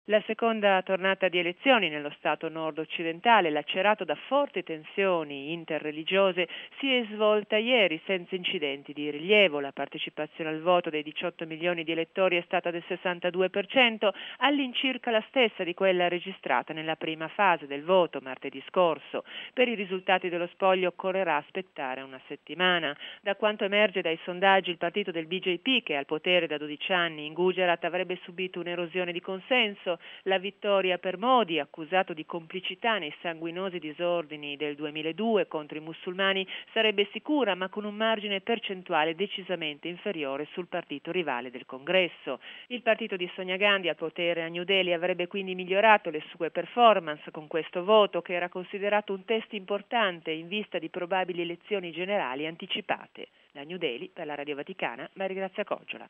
La seconda tornata di elezioni nello Stato nord-occidentale, lacerato da forti tensioni interreligiose, si è svolta ieri senza incidenti di rilievo. La partecipazione al voto dei 18 milioni di elettori è stata del 62%, all'incirca la stessa di quella registrata nella prima fase del voto martedì scorso. Per i risultati dello spoglio occorrerà aspettare una settimana. Da quanto emerge dai sondaggi, il partito del BJP, che è al potere da 12 anni in Gujarat, avrebbe subito un'erosione di consenso. La vittoria per Modi, accusato di complicità nei sanguinosi disordini del 2002 contro i musulmani, sarebbe sicura, ma con un margine percentuale decisamente inferiore sul partito rivale del Congresso. Il partito di Sonia Gandhi al potere a New Delhi avrebbe quindi migliorato le sue performance con questo voto, che era considerato un test importante in vista di probabili elezioni generali anticipate. Da New Delhi, per la Radio Vaticana, Maria Grazia Coggiola.